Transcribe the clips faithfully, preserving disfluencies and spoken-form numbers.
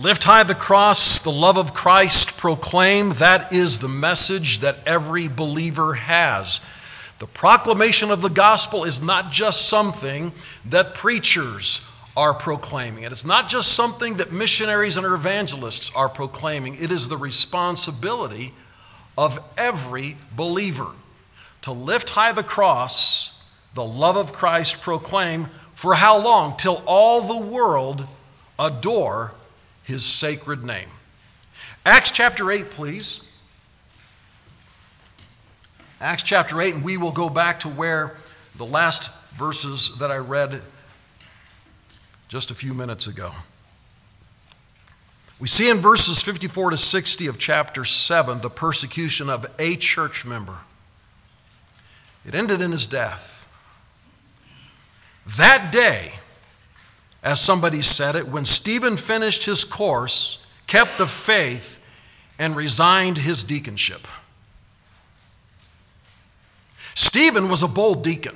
Lift high the cross, the love of Christ proclaim. That is the message that every believer has. The proclamation of the gospel is not just something that preachers are proclaiming. It is not just something that missionaries and evangelists are proclaiming. It is the responsibility of every believer to lift high the cross, the love of Christ proclaim. For how long? Till all the world adore his sacred name. Acts chapter eight, please. Acts chapter eight, and we will go back to where the last verses that I read just a few minutes ago. We see in verses fifty-four to sixty of chapter seven the persecution of a church member. It ended in his death. That day, as somebody said it, when Stephen finished his course, kept the faith, and resigned his deaconship. Stephen was a bold deacon.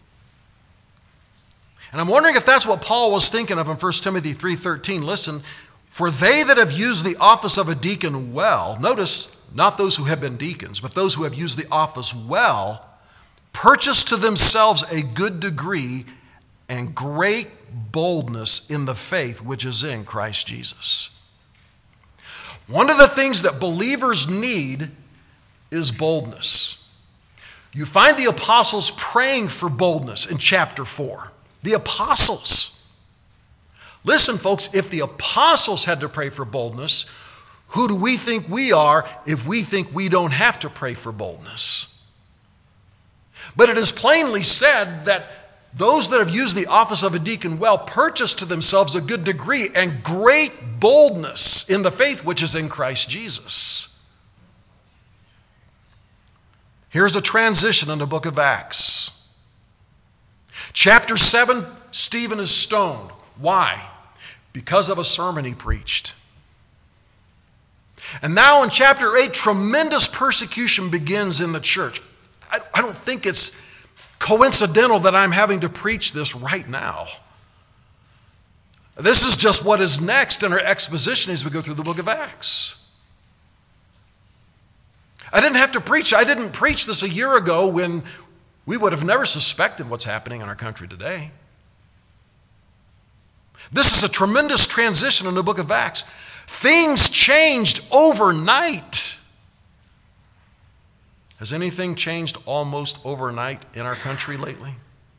And I'm wondering if that's what Paul was thinking of in First Timothy three thirteen. Listen, for they that have used the office of a deacon well, notice, not those who have been deacons, but those who have used the office well, purchase to themselves a good degree and great boldness in the faith which is in Christ Jesus. One of the things that believers need is boldness. You find the apostles praying for boldness in chapter four. The apostles. Listen, folks, if the apostles had to pray for boldness, who do we think we are if we think we don't have to pray for boldness? But it is plainly said that those that have used the office of a deacon well purchase to themselves a good degree and great boldness in the faith which is in Christ Jesus. Here's a transition in the book of Acts. Chapter seven, Stephen is stoned. Why? Because of a sermon he preached. And now in chapter eight, tremendous persecution begins in the church. I, I don't think it's coincidental that I'm having to preach this right now. This is just what is next in our exposition as we go through the book of Acts. I didn't have to preach. I didn't preach this a year ago when we would have never suspected what's happening in our country today. This is a tremendous transition in the book of Acts. Things changed overnight. Has anything changed almost overnight in our country lately?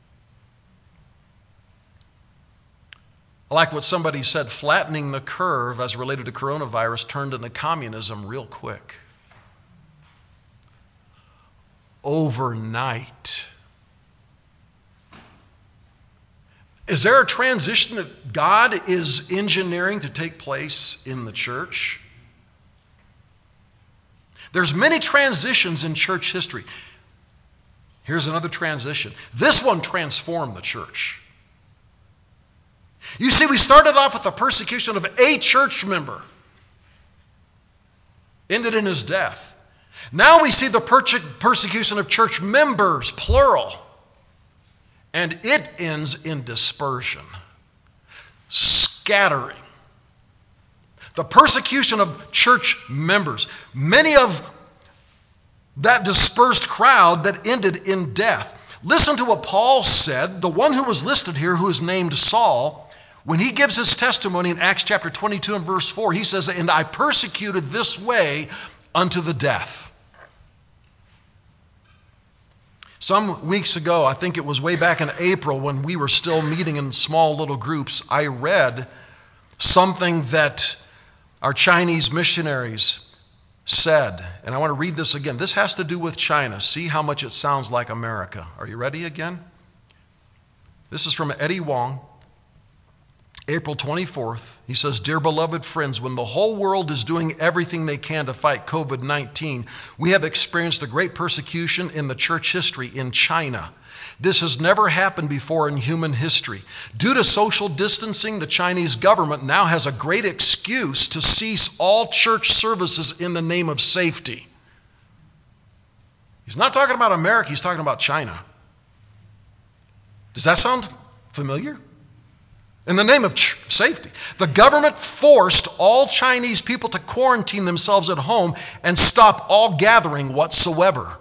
I like what somebody said, flattening the curve as related to coronavirus turned into communism real quick. Overnight. Is there a transition that God is engineering to take place in the church? There's many transitions in church history. Here's another transition. This one transformed the church. You see, we started off with the persecution of a church member. Ended in his death. Now we see the persecution of church members, plural. And it ends in dispersion, scattering. The persecution of church members. Many of that dispersed crowd that ended in death. Listen to what Paul said, the one who was listed here, who is named Saul, when he gives his testimony in Acts chapter twenty-two and verse four, he says, "And I persecuted this way unto the death." Some weeks ago, I think it was way back in April when we were still meeting in small little groups, I read something that our Chinese missionaries said. And I want to read this again. This has to do with China. See how much it sounds like America. Are you ready again? This is from Eddie Wong, April twenty-fourth. He says, "Dear beloved friends, when the whole world is doing everything they can to fight covid nineteen, we have experienced a great persecution in the church history in China. This has never happened before in human history. Due to social distancing, the Chinese government now has a great excuse to cease all church services in the name of safety." He's not talking about America, he's talking about China. Does that sound familiar? in the name of ch- safety. The government forced all Chinese people to quarantine themselves at home and stop all gathering whatsoever.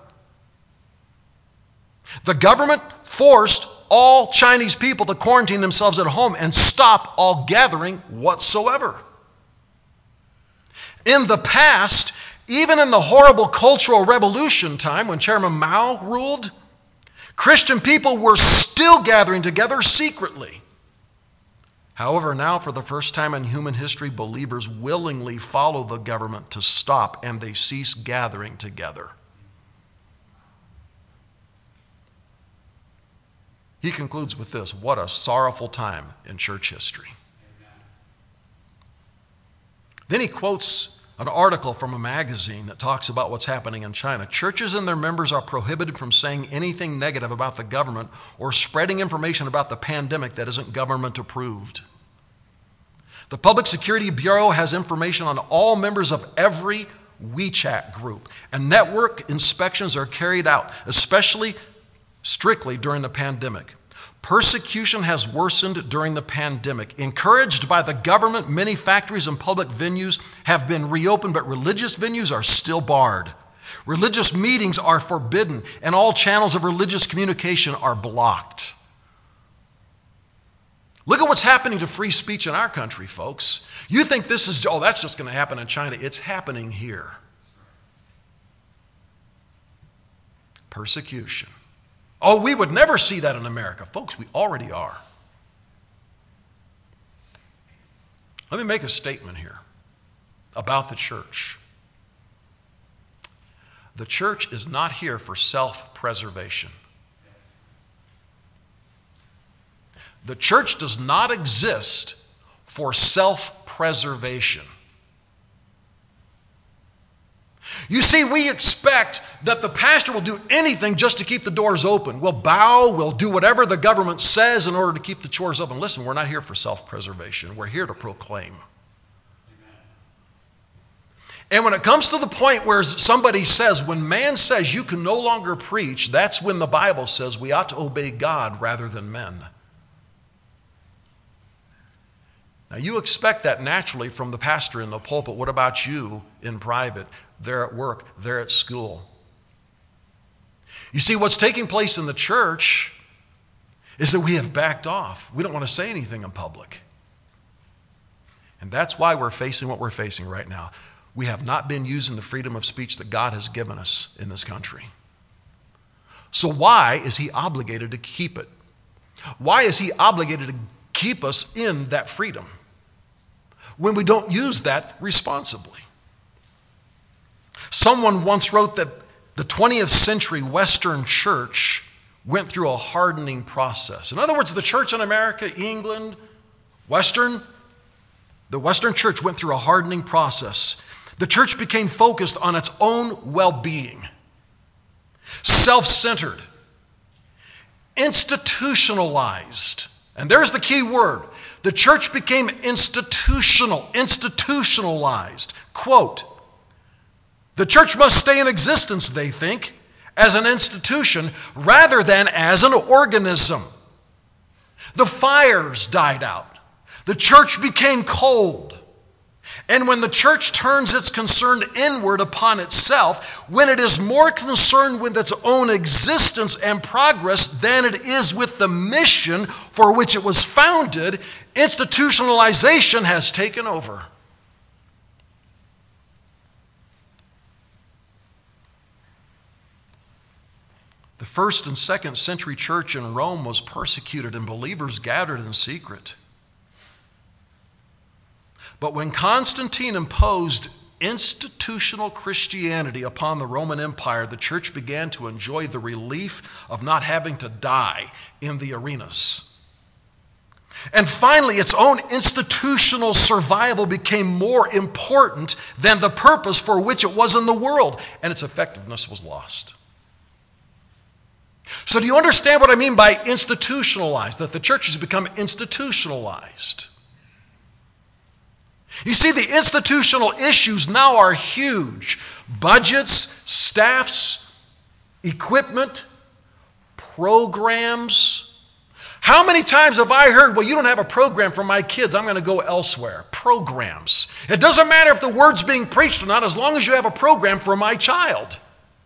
The government forced all Chinese people to quarantine themselves at home and stop all gathering whatsoever. In the past, even in the horrible Cultural Revolution time when Chairman Mao ruled, Christian people were still gathering together secretly. However, now for the first time in human history, believers willingly follow the government to stop, and they cease gathering together. He concludes with this: what a sorrowful time in church history. Then he quotes an article from a magazine that talks about what's happening in China. Churches and their members are prohibited from saying anything negative about the government or spreading information about the pandemic that isn't government approved. The Public Security Bureau has information on all members of every WeChat group, and network inspections are carried out, especially strictly during the pandemic. Persecution has worsened during the pandemic. Encouraged by the government, many factories and public venues have been reopened, but religious venues are still barred. Religious meetings are forbidden, and all channels of religious communication are blocked. Look at what's happening to free speech in our country, folks. You think this is, oh, that's just going to happen in China. It's happening here. Persecution. Oh, we would never see that in America. Folks, we already are. Let me make a statement here about the church. The church is not here for self-preservation. The church does not exist for self-preservation. You see, we expect that the pastor will do anything just to keep the doors open. We'll bow, we'll do whatever the government says in order to keep the doors open. Listen, we're not here for self-preservation. We're here to proclaim. And when it comes to the point where somebody says, when man says you can no longer preach, that's when the Bible says we ought to obey God rather than men. Now, you expect that naturally from the pastor in the pulpit. What about you in private? They're at work, they're at school. You see, what's taking place in the church is that we have backed off. We don't want to say anything in public. And that's why we're facing what we're facing right now. We have not been using the freedom of speech that God has given us in this country. So why is he obligated to keep it? Why is he obligated to keep us in that freedom when we don't use that responsibly? Someone once wrote that the twentieth century Western church went through a hardening process. In other words, the church in America, England, Western, the Western church went through a hardening process. The church became focused on its own well-being, self-centered, institutionalized. And there's the key word. The church became institutional, institutionalized. Quote, the church must stay in existence, they think, as an institution rather than as an organism. The fires died out. The church became cold. And when the church turns its concern inward upon itself, when it is more concerned with its own existence and progress than it is with the mission for which it was founded, institutionalization has taken over. The first and second century church in Rome was persecuted and believers gathered in secret. But when Constantine imposed institutional Christianity upon the Roman Empire, the church began to enjoy the relief of not having to die in the arenas. And finally, its own institutional survival became more important than the purpose for which it was in the world, and its effectiveness was lost. So do you understand what I mean by institutionalized? That the church has become institutionalized. You see, the institutional issues now are huge. Budgets, staffs, equipment, programs. How many times have I heard, well, you don't have a program for my kids, I'm going to go elsewhere. Programs. It doesn't matter if the word's being preached or not, as long as you have a program for my child.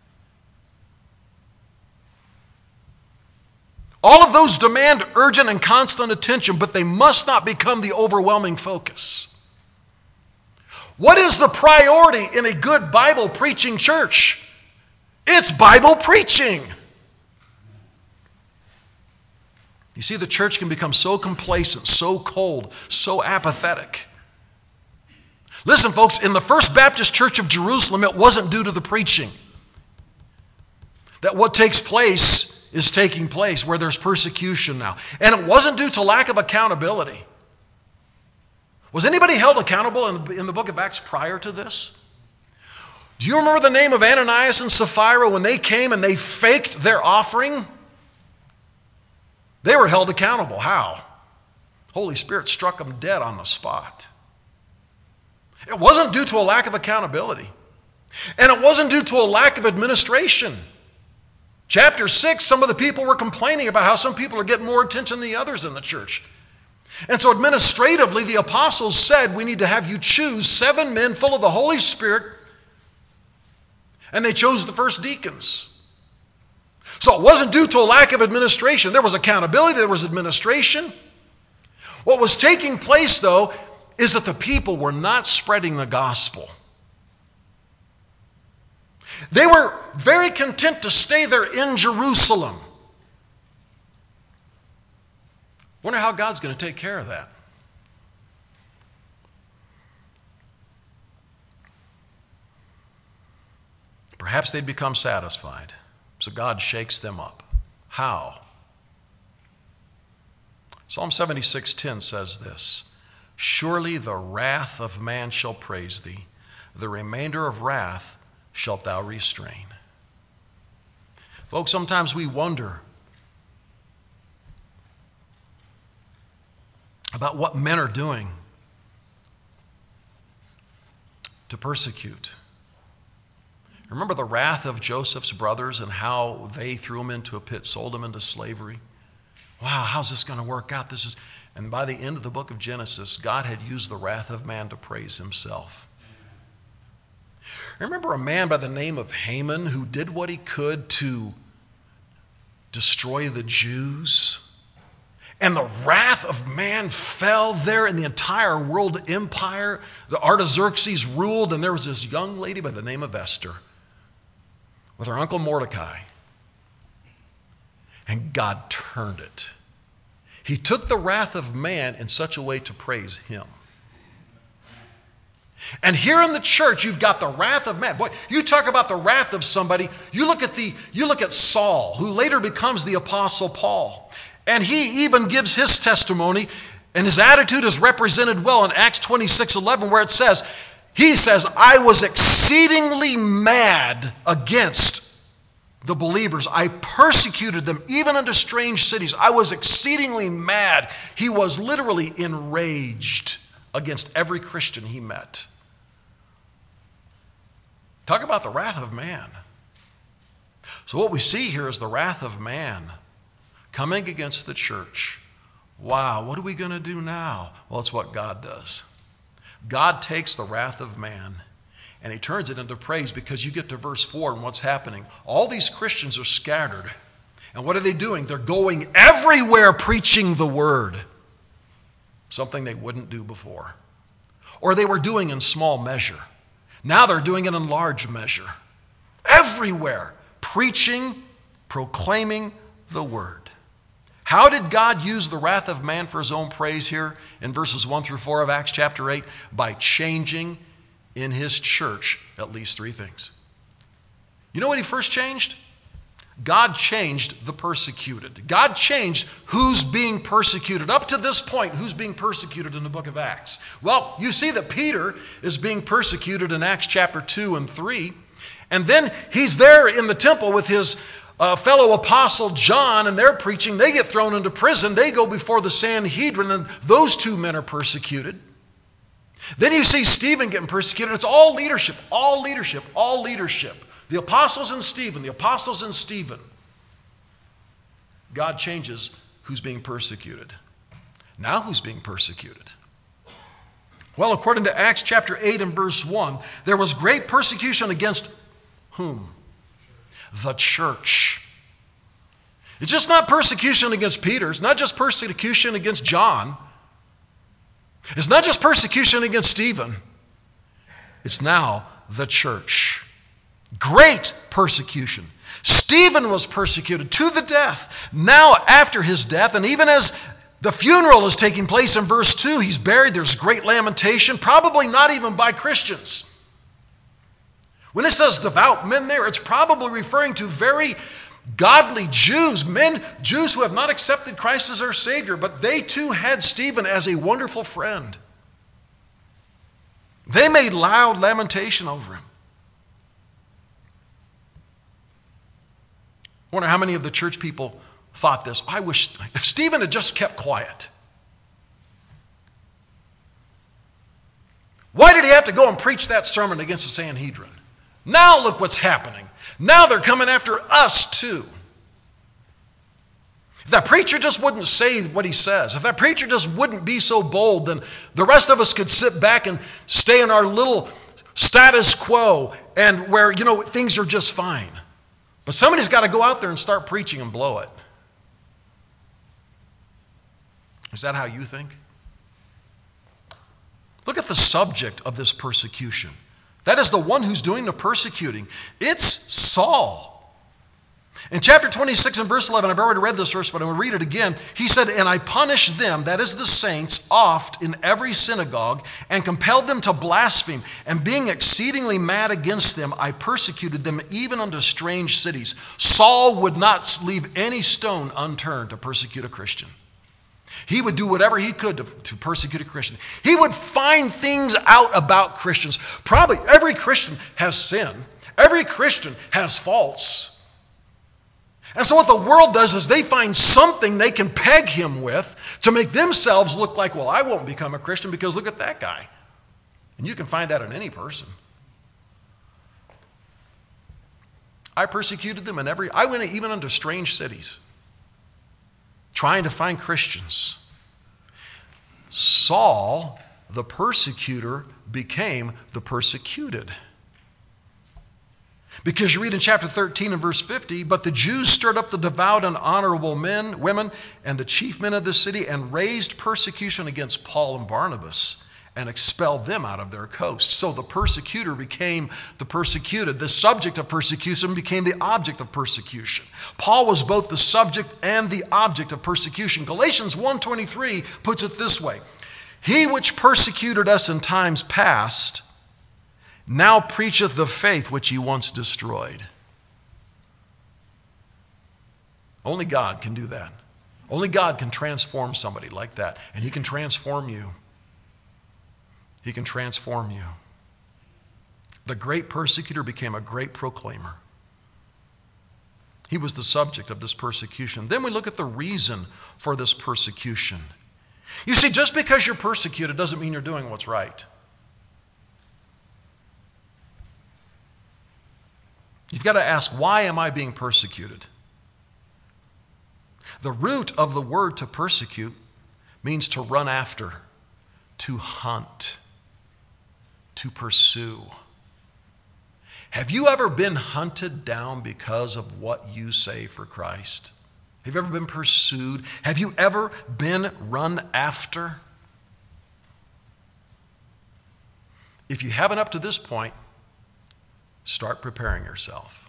All of those demand urgent and constant attention, but they must not become the overwhelming focus. What is the priority in a good Bible preaching church? It's Bible preaching. You see, the church can become so complacent, so cold, so apathetic. Listen, folks, in the First Baptist Church of Jerusalem, it wasn't due to the preaching. That what takes place is taking place, where there's persecution now. And it wasn't due to lack of accountability. Was anybody held accountable in, in the book of Acts prior to this? Do you remember the name of Ananias and Sapphira when they came and they faked their offering? They were held accountable. How? Holy Spirit struck them dead on the spot. It wasn't due to a lack of accountability. And it wasn't due to a lack of administration. Chapter six, some of the people were complaining about how some people are getting more attention than the others in the church. And so administratively, the apostles said, we need to have you choose seven men full of the Holy Spirit. And they chose the first deacons. So it wasn't due to a lack of administration. There was accountability, there was administration. What was taking place, though, is that the people were not spreading the gospel. They were very content to stay there in Jerusalem. Wonder how God's going to take care of that. Perhaps they'd become satisfied. So God shakes them up. How? Psalm seventy-six ten says this, surely the wrath of man shall praise thee, the remainder of wrath shalt thou restrain. Folks, sometimes we wonder about what men are doing to persecute. Remember the wrath of Joseph's brothers and how they threw him into a pit, sold him into slavery? Wow, how's this going to work out? This is, and by the end of the book of Genesis, God had used the wrath of man to praise himself. Remember a man by the name of Haman who did what he could to destroy the Jews? And the wrath of man fell there in the entire world empire. The Artaxerxes ruled, and there was this young lady by the name of Esther with her uncle Mordecai. And God turned it. He took the wrath of man in such a way to praise him. And here in the church, you've got the wrath of man. Boy, you talk about the wrath of somebody. You look at the, you look at Saul, who later becomes the Apostle Paul. And he even gives his testimony, and his attitude is represented well in Acts twenty-six eleven, where it says, he says, I was exceedingly mad against the believers. I persecuted them even unto strange cities. I was exceedingly mad. He was literally enraged against every Christian he met. Talk about the wrath of man. So what we see here is the wrath of man coming against the church. Wow, what are we going to do now? Well, it's what God does. God takes the wrath of man and he turns it into praise, because you get to verse four and what's happening. All these Christians are scattered. And what are they doing? They're going everywhere preaching the word. Something they wouldn't do before. Or they were doing in small measure. Now they're doing it in large measure. Everywhere preaching, proclaiming the word. How did God use the wrath of man for his own praise here in verses one through four of Acts chapter eight? By changing in his church at least three things. You know what he first changed? God changed the persecuted. God changed who's being persecuted. Up to this point, who's being persecuted in the book of Acts? Well, you see that Peter is being persecuted in Acts chapter two and three. And then he's there in the temple with his uh, fellow apostle John, and they're preaching. They get thrown into prison. They go before the Sanhedrin, and those two men are persecuted. Then you see Stephen getting persecuted. It's all leadership, all leadership, all leadership. The apostles and Stephen, the apostles and Stephen. God changes who's being persecuted. Now who's being persecuted? Well, according to Acts chapter eight and verse one, there was great persecution against whom? The church. It's just not persecution against Peter. It's not just persecution against John. It's not just persecution against Stephen. It's now the church. Great persecution. Stephen was persecuted to the death. Now, after his death, and even as the funeral is taking place in verse two, he's buried, there's great lamentation, probably not even by Christians. When it says devout men there, it's probably referring to very godly Jews, men, Jews who have not accepted Christ as their Savior, but they too had Stephen as a wonderful friend. They made loud lamentation over him. I wonder how many of the church people thought this. I wish if Stephen had just kept quiet. Why did he have to go and preach that sermon against the Sanhedrin? Now look what's happening. Now they're coming after us too. If that preacher just wouldn't say what he says, if that preacher just wouldn't be so bold, then the rest of us could sit back and stay in our little status quo and where, you know, things are just fine. But somebody's got to go out there and start preaching and blow it. Is that how you think? Look at the subject of this persecution. That is the one who's doing the persecuting. It's Saul. In chapter twenty-six and verse eleven, I've already read this verse, but I'm going to read it again. He said, "And I punished them," that is the saints, "oft in every synagogue, and compelled them to blaspheme. And being exceedingly mad against them, I persecuted them even unto strange cities." Saul would not leave any stone unturned to persecute a Christian. He would do whatever he could to, to persecute a Christian. He would find things out about Christians. Probably every Christian has sin. Every Christian has faults. And so what the world does is they find something they can peg him with to make themselves look like, well, I won't become a Christian because look at that guy. And you can find that in any person. I persecuted them in every, I went even into strange cities, trying to find Christians. Saul, the persecutor, became the persecuted. Because you read in chapter thirteen and verse fifty, "But the Jews stirred up the devout and honorable men, women, and the chief men of the city, and raised persecution against Paul and Barnabas, and expelled them out of their coast." So the persecutor became the persecuted. The subject of persecution became the object of persecution. Paul was both the subject and the object of persecution. Galatians one twenty-three puts it this way: "He which persecuted us in times past now preacheth the faith which he once destroyed." Only God can do that. Only God can transform somebody like that. And he can transform you. He can transform you. The great persecutor became a great proclaimer. He was the subject of this persecution. Then we look at the reason for this persecution. You see, just because you're persecuted doesn't mean you're doing what's right. You've got to ask, why am I being persecuted? The root of the word to persecute means to run after, to hunt, to pursue. Have you ever been hunted down because of what you say for Christ? Have you ever been pursued? Have you ever been run after? If you haven't up to this point, start preparing yourself.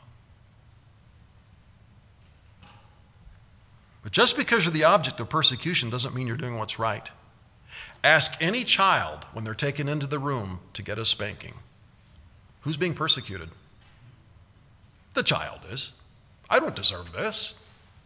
But just because you're the object of persecution doesn't mean you're doing what's right. Ask any child when they're taken into the room to get a spanking, who's being persecuted? The child is. I don't deserve this.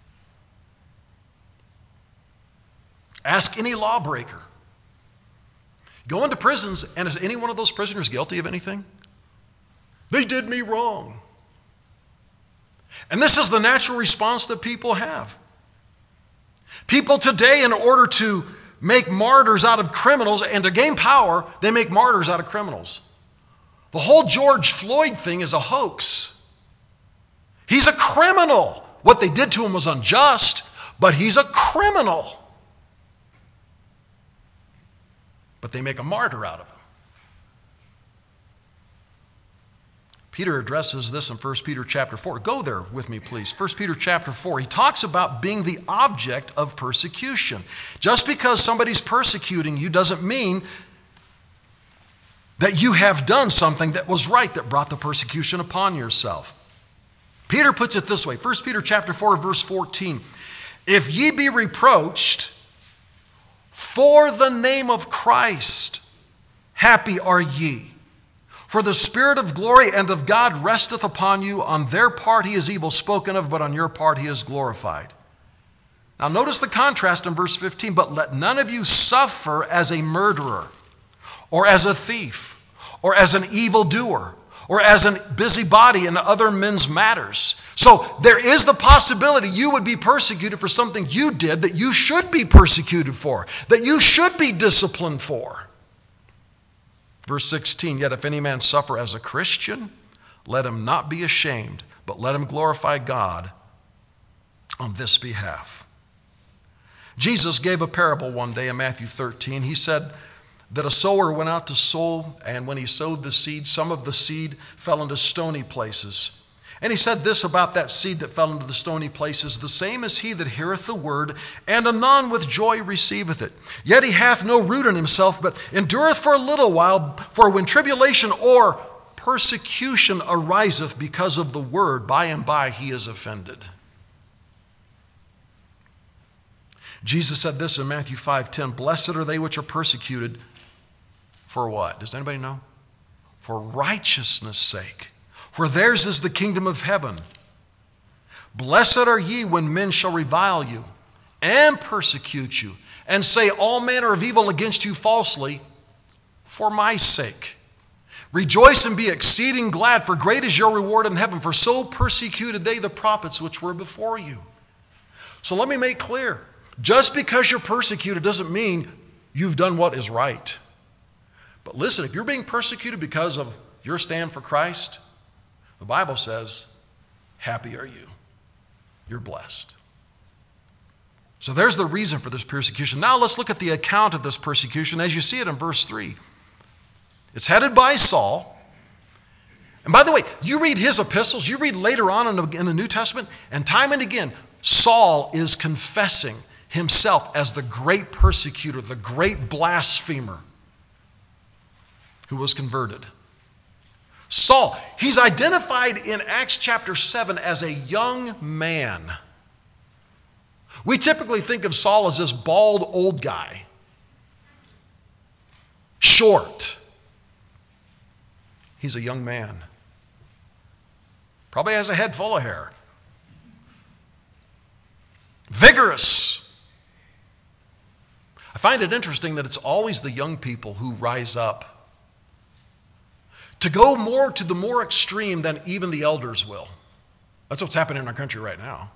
Ask any lawbreaker. Go into prisons, and is any one of those prisoners guilty of anything? They did me wrong. And this is the natural response that people have. People today, in order to make martyrs out of criminals and to gain power, they make martyrs out of criminals. The whole George Floyd thing is a hoax. He's a criminal. What they did to him was unjust, but he's a criminal. But they make a martyr out of him. Peter addresses this in First Peter chapter four. Go there with me, please. First Peter chapter four. He talks about being the object of persecution. Just because somebody's persecuting you doesn't mean that you have done something that was right that brought the persecution upon yourself. Peter puts it this way. First Peter chapter four, verse fourteen. If ye be reproached for the name of Christ, happy are ye. For the Spirit of glory and of God resteth upon you. On their part he is evil spoken of, but on your part he is glorified. Now notice the contrast in verse fifteen. But let none of you suffer as a murderer, or as a thief, or as an evildoer, or as a busybody in other men's matters. So there is the possibility you would be persecuted for something you did that you should be persecuted for, that you should be disciplined for. Verse sixteen, yet if any man suffer as a Christian, let him not be ashamed, but let him glorify God on this behalf. Jesus gave a parable one day in Matthew thirteen. He said that a sower went out to sow, and when he sowed the seed, some of the seed fell into stony places. And he said this about that seed that fell into the stony places, the same is he that heareth the word, and anon with joy receiveth it. Yet he hath no root in himself, but endureth for a little while. For when tribulation or persecution ariseth because of the word, by and by he is offended. Jesus said this in Matthew five ten, blessed are they which are persecuted for what? Does anybody know? For righteousness' sake. For theirs is the kingdom of heaven. Blessed are ye when men shall revile you and persecute you and say all manner of evil against you falsely for my sake. Rejoice and be exceeding glad, for great is your reward in heaven, for so persecuted they the prophets which were before you. So let me make clear, just because you're persecuted doesn't mean you've done what is right. But listen, if you're being persecuted because of your stand for Christ, the Bible says, happy are you. You're blessed. So there's the reason for this persecution. Now let's look at the account of this persecution as you see it in verse three. It's headed by Saul. And by the way, you read his epistles, you read later on in the, in the New Testament, and time and again, Saul is confessing himself as the great persecutor, the great blasphemer who was converted. Saul, he's identified in Acts chapter seven as a young man. We typically think of Saul as this bald old guy, short. He's a young man. Probably has a head full of hair. Vigorous. I find it interesting that it's always the young people who rise up to go more to the more extreme than even the elders will. That's what's happening in our country right now.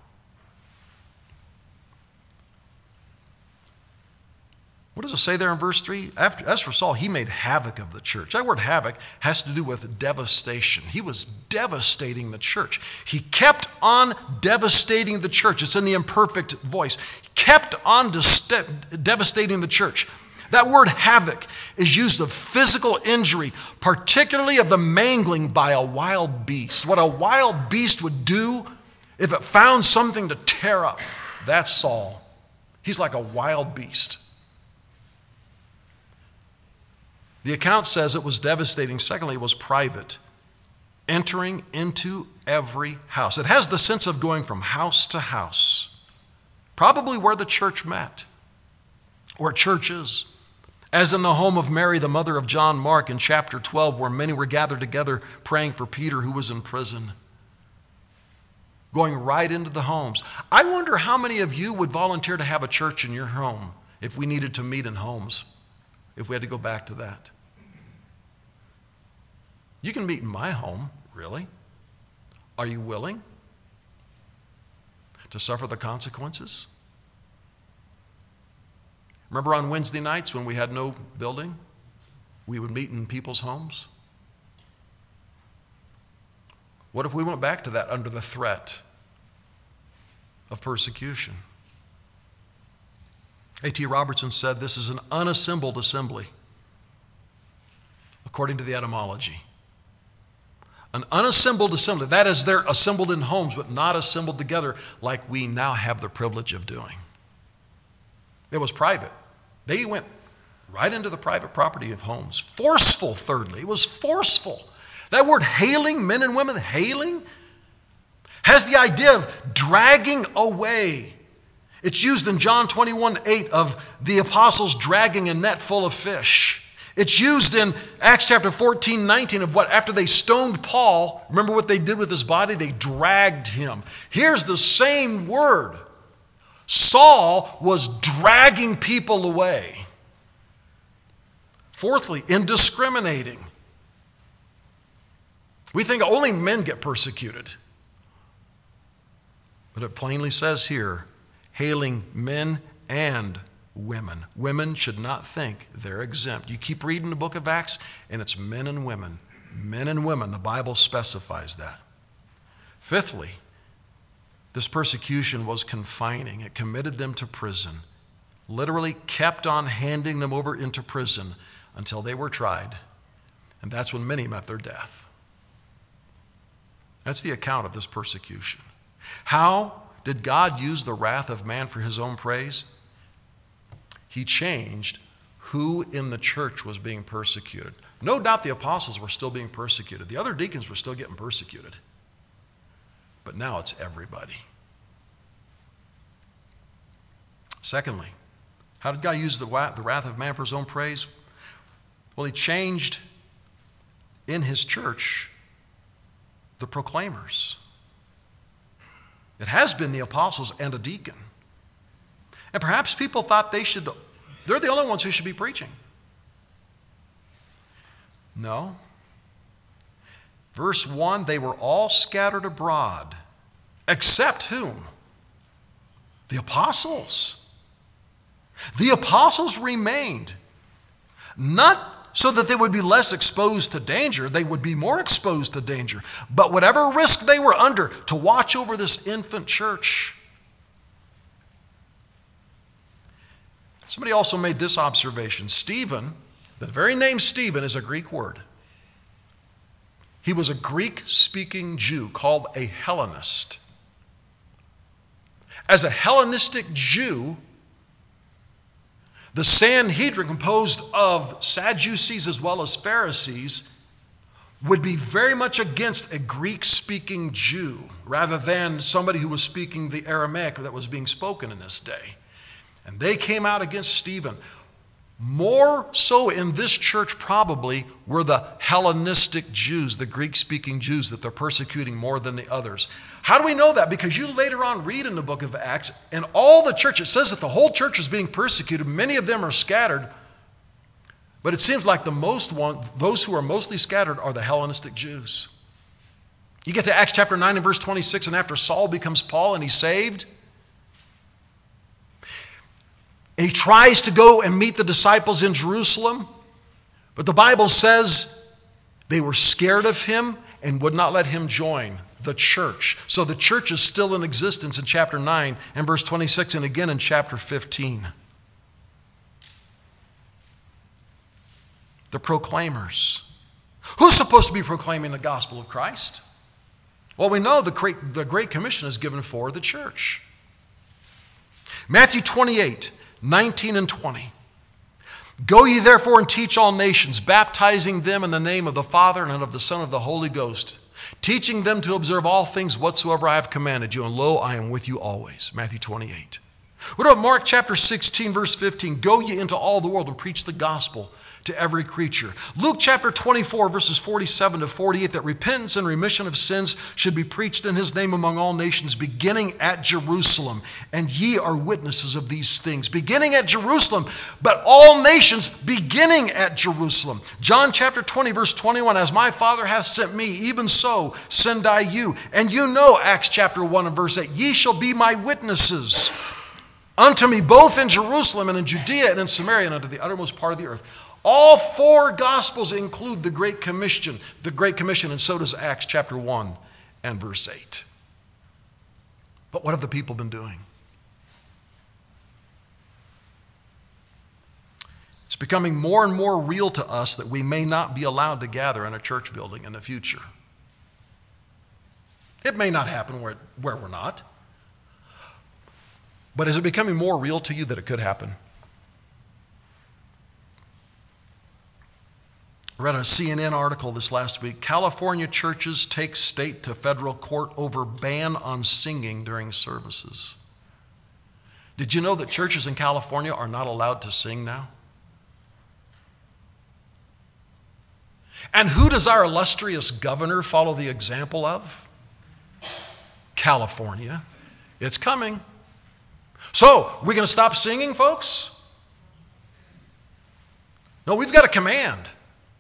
What does it say there in verse three? After, as for Saul, he made havoc of the church. That word havoc has to do with devastation. He was devastating the church. He kept on devastating the church. It's in the imperfect voice. He kept on devastating the church. That word havoc is used of physical injury, particularly of the mangling by a wild beast. What a wild beast would do if it found something to tear up. That's Saul. He's like a wild beast. The account says it was devastating. Secondly, it was private, entering into every house. It has the sense of going from house to house, probably where the church met, or church is. As in the home of Mary, the mother of John Mark, in chapter twelve, where many were gathered together praying for Peter, who was in prison. Going right into the homes. I wonder how many of you would volunteer to have a church in your home if we needed to meet in homes, if we had to go back to that. You can meet in my home, really. Are you willing to suffer the consequences? Remember on Wednesday nights when we had no building, we would meet in people's homes? What if we went back to that under the threat of persecution? A T Robertson said this is an unassembled assembly, according to the etymology. An unassembled assembly. That is, they're assembled in homes, but not assembled together like we now have the privilege of doing. It was private. They went right into the private property of homes. Forceful, thirdly. It was forceful. That word hailing, men and women, hailing, has the idea of dragging away. It's used in John twenty-one eight of the apostles dragging a net full of fish. It's used in Acts chapter fourteen nineteen of what, after they stoned Paul, remember what they did with his body? They dragged him. Here's the same word. Saul was dragging people away. Fourthly, indiscriminating. We think only men get persecuted. But it plainly says here, hailing men and women. Women should not think they're exempt. You keep reading the book of Acts, and it's men and women. Men and women. The Bible specifies that. Fifthly, this persecution was confining. It committed them to prison. Literally kept on handing them over into prison until they were tried. And that's when many met their death. That's the account of this persecution. How did God use the wrath of man for his own praise? He changed who in the church was being persecuted. No doubt the apostles were still being persecuted. The other deacons were still getting persecuted. But now it's everybody. Secondly, how did God use the wrath of man for his own praise? Well, he changed in his church the proclaimers. It has been the apostles and a deacon. And perhaps people thought they should, they're the only ones who should be preaching. No. Verse one, they were all scattered abroad, except whom? The apostles. The apostles remained, not so that they would be less exposed to danger. They would be more exposed to danger. But whatever risk they were under, to watch over this infant church. Somebody also made this observation. Stephen, the very name Stephen is a Greek word. He was a Greek-speaking Jew called a Hellenist. As a Hellenistic Jew, the Sanhedrin, composed of Sadducees as well as Pharisees, would be very much against a Greek-speaking Jew rather than somebody who was speaking the Aramaic that was being spoken in this day. And they came out against Stephen. More so in this church probably were the Hellenistic Jews, the Greek-speaking Jews that they're persecuting more than the others. How do we know that? Because you later on read in the book of Acts, and all the church, it says that the whole church is being persecuted. Many of them are scattered. But it seems like the most one, those who are mostly scattered are the Hellenistic Jews. You get to Acts chapter nine and verse twenty-six, and after Saul becomes Paul and he's saved, and he tries to go and meet the disciples in Jerusalem, but the Bible says they were scared of him and would not let him join the church. So the church is still in existence in chapter nine and verse twenty-six, and again in chapter fifteen. The proclaimers. Who's supposed to be proclaiming the gospel of Christ? Well, we know the Great, the Great Commission is given for the church. Matthew twenty-eight, nineteen and twenty. Go ye therefore and teach all nations, baptizing them in the name of the Father and of the Son and of the Holy Ghost, teaching them to observe all things whatsoever I have commanded you, and lo, I am with you always. Matthew twenty-eight. What about Mark chapter sixteen, verse fifteen? Go ye into all the world and preach the gospel to every creature. Luke chapter twenty-four, verses forty-seven to forty-eight, that repentance and remission of sins should be preached in his name among all nations, beginning at Jerusalem. And ye are witnesses of these things. Beginning at Jerusalem, but all nations beginning at Jerusalem. John chapter twenty, verse twenty-one, as my Father hath sent me, even so send I you. And you know, Acts chapter one and verse eight, ye shall be my witnesses unto me both in Jerusalem and in Judea and in Samaria and unto the uttermost part of the earth. All four Gospels include the Great Commission, the Great Commission, and so does Acts chapter one and verse eight. But what have the people been doing? becoming more and more real to us that we may not be allowed to gather in a church building in the future. It may not happen where, where we're not. But is it becoming more real to you that it could happen? I read a C N N article this last week. California churches take state to federal court over ban on singing during services. Did you know that churches in California are not allowed to sing now? And who does our illustrious governor follow the example of? California. It's coming. So, we're going to stop singing, folks? No, we've got a command.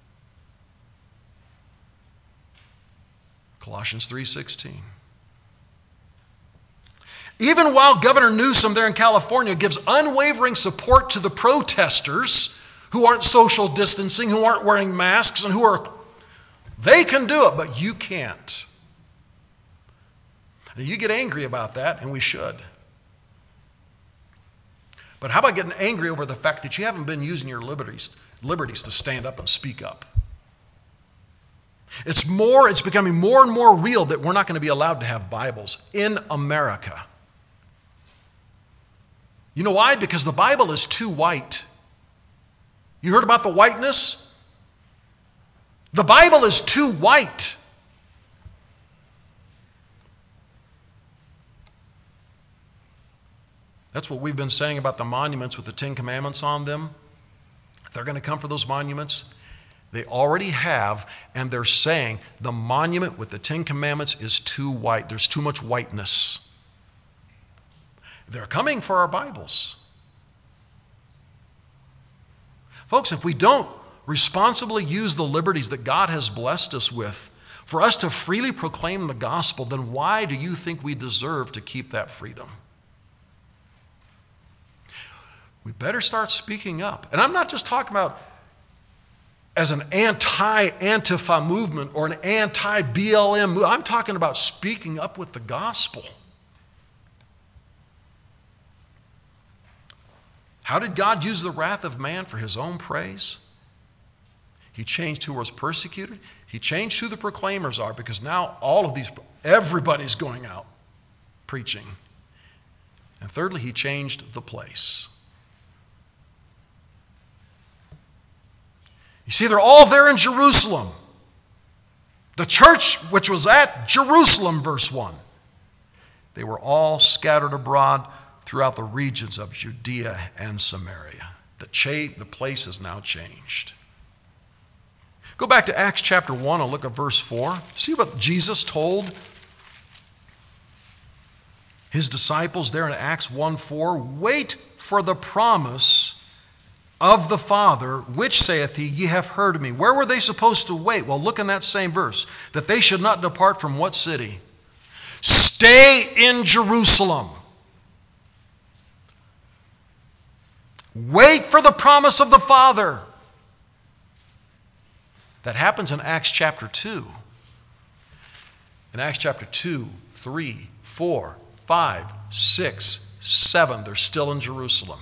Colossians three sixteen. Even while Governor Newsom there in California gives unwavering support to the protesters who aren't social distancing, who aren't wearing masks, and who are, they can do it, but you can't. And you get angry about that, and we should. But how about getting angry over the fact that you haven't been using your liberties, liberties to stand up and speak up? It's more, it's becoming more and more real that we're not going to be allowed to have Bibles in America. You know why? Because the Bible is too white. You heard about the whiteness? The Bible is too white. That's what we've been saying about the monuments with the Ten Commandments on them. They're going to come for those monuments. They already have, and they're saying the monument with the Ten Commandments is too white. There's too much whiteness. They're coming for our Bibles. Folks, if we don't responsibly use the liberties that God has blessed us with for us to freely proclaim the gospel, then why do you think we deserve to keep that freedom? We better start speaking up. And I'm not just talking about as an anti-Antifa movement or an anti-B L M movement. I'm talking about speaking up with the gospel. How did God use the wrath of man for his own praise? He changed who was persecuted. He changed who the proclaimers are, because now all of these, everybody's going out preaching. And thirdly, he changed the place. You see, they're all there in Jerusalem. The church which was at Jerusalem, verse one. They were all scattered abroad throughout the regions of Judea and Samaria. The, cha- the place has now changed. Go back to Acts chapter one and look at verse four. See what Jesus told his disciples there in Acts one four. Wait for the promise of the Father, which saith he, ye have heard of me. Where were they supposed to wait? Well, look in that same verse. That they should not depart from what city? Stay in Jerusalem. Wait for the promise of the Father. That happens in Acts chapter two. In Acts chapter two, three, four, five, six, seven, they're still in Jerusalem.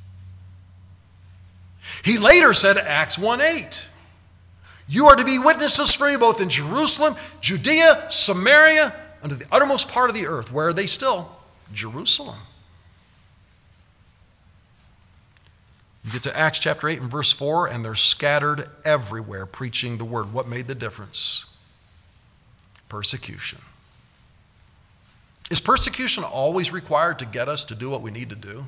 He later said, Acts one eight, you are to be witnesses for me both in Jerusalem, Judea, Samaria, and to the uttermost part of the earth. Where are they still? Jerusalem. You get to Acts chapter eight and verse four, and they're scattered everywhere preaching the word. What made the difference? Persecution. Is persecution always required to get us to do what we need to do?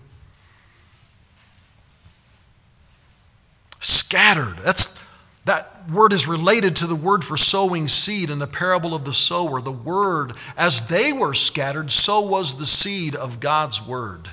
Scattered. That's, that word is related to the word for sowing seed in the parable of the sower. The word, as they were scattered, so was the seed of God's word.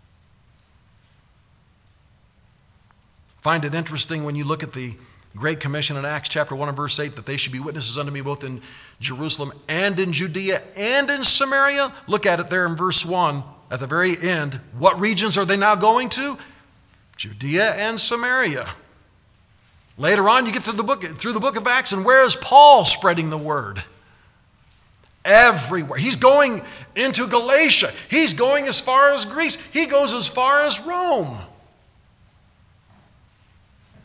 Find it interesting when you look at the Great Commission in Acts chapter one and verse eight, that they should be witnesses unto me both in Jerusalem and in Judea and in Samaria. Look at it there in verse one at the very end. What regions are they now going to? Judea and Samaria. Later on, you get to the book, through the book of Acts, and where is Paul spreading the word? Everywhere. He's going into Galatia. He's going as far as Greece. He goes as far as Rome.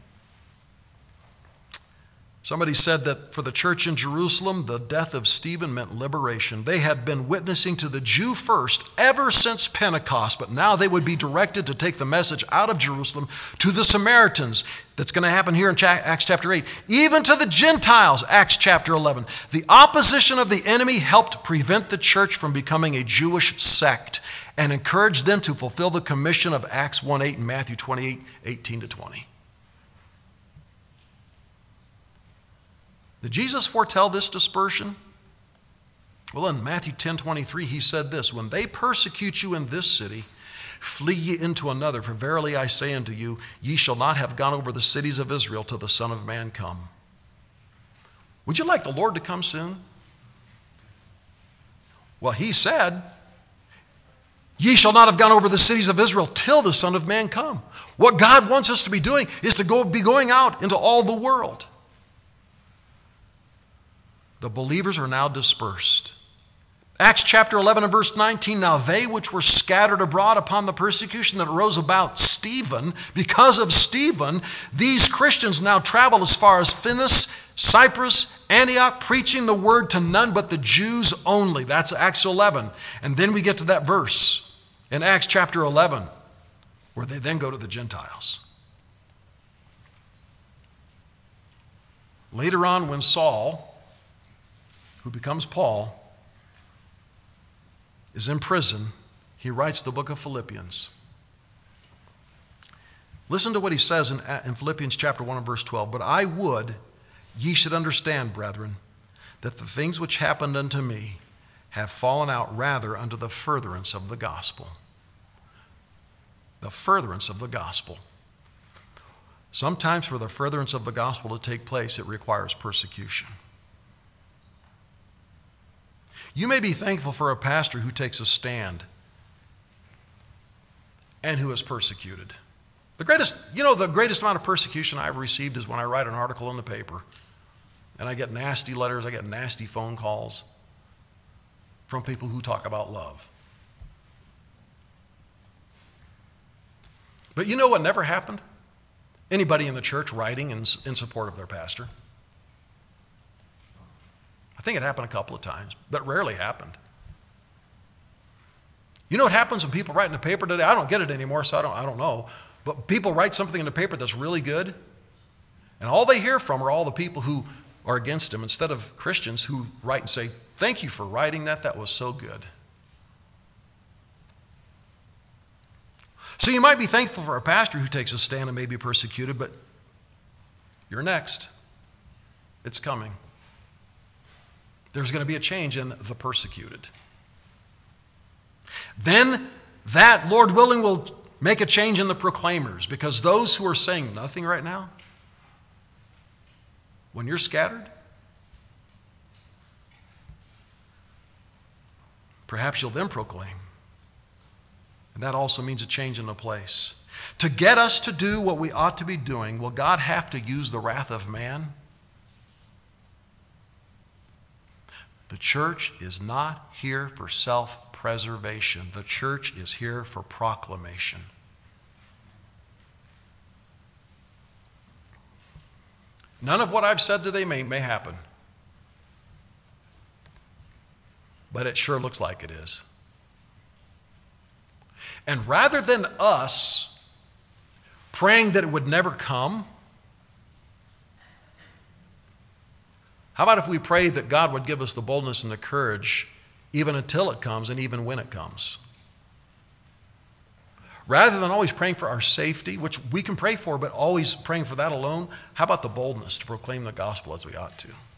Somebody said that for the church in Jerusalem, the death of Stephen meant liberation. They had been witnessing to the Jew first ever since Pentecost, but now they would be directed to take the message out of Jerusalem to the Samaritans. That's going to happen here in Acts chapter eight. Even to the Gentiles, Acts chapter eleven. The opposition of the enemy helped prevent the church from becoming a Jewish sect and encouraged them to fulfill the commission of Acts one eight and Matthew twenty-eight, eighteen to twenty. Did Jesus foretell this dispersion? Well, in Matthew ten twenty-three, he said this, "When they persecute you in this city, flee ye into another, for verily I say unto you, ye shall not have gone over the cities of Israel till the Son of Man come." Would you like the Lord to come soon? Well, he said, "Ye shall not have gone over the cities of Israel till the Son of Man come." What God wants us to be doing is to go be going out into all the world. The believers are now dispersed. Acts chapter eleven and verse nineteen, "Now they which were scattered abroad upon the persecution that arose about Stephen, because of Stephen, these Christians now travel as far as Phoenix, Cyprus, Antioch, preaching the word to none but the Jews only." That's Acts eleven. And then we get to that verse in Acts chapter eleven, where they then go to the Gentiles. Later on, when Saul, who becomes Paul, is in prison, he writes the book of Philippians. Listen to what he says in, in Philippians chapter one and verse twelve. "But I would ye should understand, brethren, that the things which happened unto me have fallen out rather unto the furtherance of the gospel." The furtherance of the gospel. Sometimes for the furtherance of the gospel to take place, it requires persecution. You may be thankful for a pastor who takes a stand and who is persecuted. The greatest, you know, the greatest amount of persecution I've received is when I write an article in the paper and I get nasty letters, I get nasty phone calls from people who talk about love. But you know what never happened? Anybody in the church writing in, in support of their pastor. I think it happened a couple of times, but rarely happened. You know what happens when people write in the paper today? I don't get it anymore, so I don't, I don't know. But people write something in the paper that's really good, and all they hear from are all the people who are against him, instead of Christians who write and say, "Thank you for writing that, that was so good." So you might be thankful for a pastor who takes a stand and may be persecuted, but you're next. It's coming. There's going to be a change in the persecuted. Then that, Lord willing, will make a change in the proclaimers, because those who are saying nothing right now, when you're scattered, perhaps you'll then proclaim. And that also means a change in the place. To get us to do what we ought to be doing, will God have to use the wrath of man? The church is not here for self-preservation. The church is here for proclamation. None of what I've said today may, may happen. But it sure looks like it is. And rather than us praying that it would never come, how about if we pray that God would give us the boldness and the courage even until it comes and even when it comes? Rather than always praying for our safety, which we can pray for, but always praying for that alone, how about the boldness to proclaim the gospel as we ought to?